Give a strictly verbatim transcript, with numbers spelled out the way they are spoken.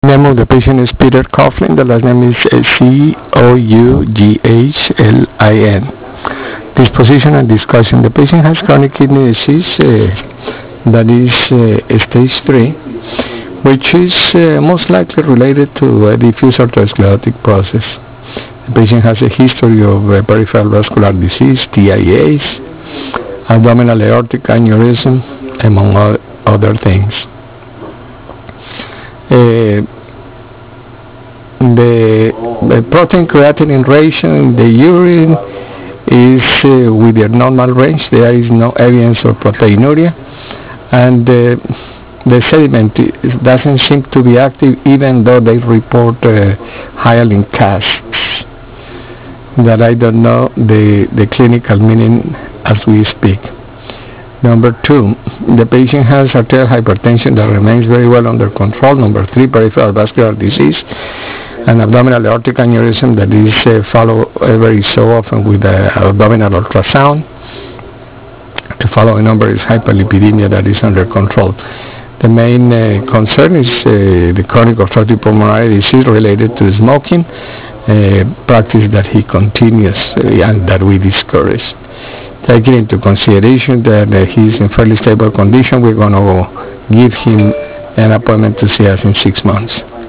Name of the patient is Peter Coughlin. The last name is uh, C O U G H L I N. Disposition and discussion. The patient has chronic kidney disease uh, that is uh, stage three, which is uh, most likely related to a diffuse atherosclerotic process. The patient has a history of uh, peripheral vascular disease, T I As, abdominal aortic aneurysm, among other things. Uh, the, the protein creatinine ratio in the urine is uh, within normal range. There is no evidence of proteinuria, and uh, the sediment doesn't seem to be active, even though they report uh, hyaline casts that I don't know the, the clinical meaning as we speak. Number two, the patient has arterial hypertension that remains very well under control. Number three, peripheral vascular disease and abdominal aortic aneurysm that is uh, followed every so often with uh, abdominal ultrasound. The following number is hyperlipidemia that is under control. The main uh, concern is uh, the chronic obstructive pulmonary disease related to smoking, uh, practice that he continues uh, and that we discourage. Taking into consideration that uh, he is in fairly stable condition, we're going to give him an appointment to see us in six months.